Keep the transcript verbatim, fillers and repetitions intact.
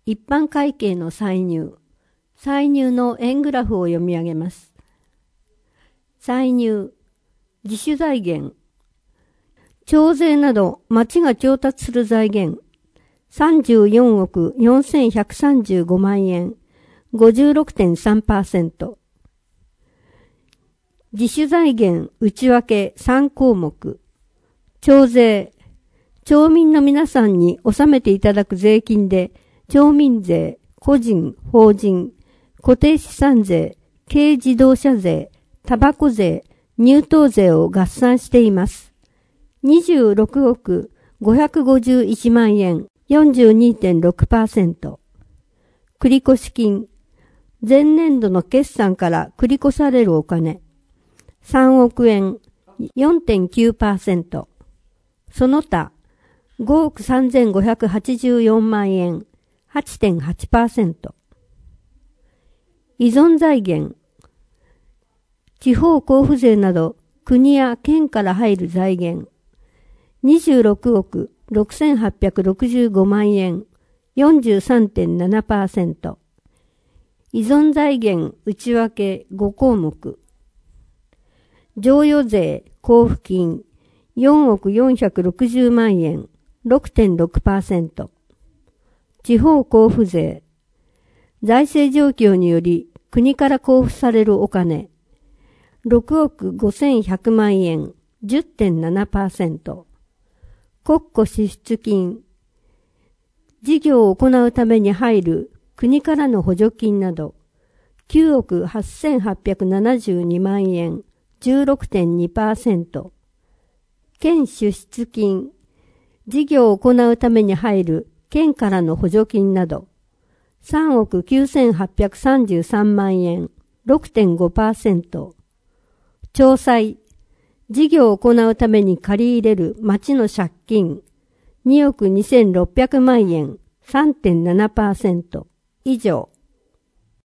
一般会計の歳入。歳入の円グラフを読み上げます。歳入。自主財源。徴税など町が調達する財源。さんじゅうよんおくよんせんひゃくさんじゅうごまんえん。ごじゅうろくてんさんパーセント。自主財源内訳さんこうもく。徴税。町民の皆さんに納めていただく税金で、町民税、個人、法人、固定資産税、軽自動車税、タバコ税、入島税を合算しています。にじゅうろくおくごひゃくごじゅういちまんえん、よんじゅうにてんろくパーセント。繰越金。前年度の決算から繰り越されるお金。さんおくえん、よんてんきゅうパーセント。その他、ごおくさんぜんごひゃくはちじゅうよんまんえん、はちてんはちパーセント。依存財源。地方交付税など国や県から入る財源。にじゅうろくおくろくせんはっぴゃくろくじゅうごまんえん、よんじゅうさんてんななパーセント。依存財源内訳ごこうもく。譲与税交付金よんおくよんひゃくろくじゅうまんえん ろくてんろくパーセント。地方交付税。財政状況により国から交付されるお金。ろくおくごせんひゃくまんえん じゅってんななパーセント。国庫支出金。事業を行うために入る国からの補助金などきゅうおくはっせんはっぴゃくななじゅうにまんえん じゅうろくてんにパーセント。県出出金。事業を行うために入る県からの補助金などさんおくきゅうせんはっぴゃくさんじゅうさんまんえん ろくてんごパーセント。町債。事業を行うために借り入れる町の借金におくにせんろっぴゃくまんえん さんてんななパーセント。以上。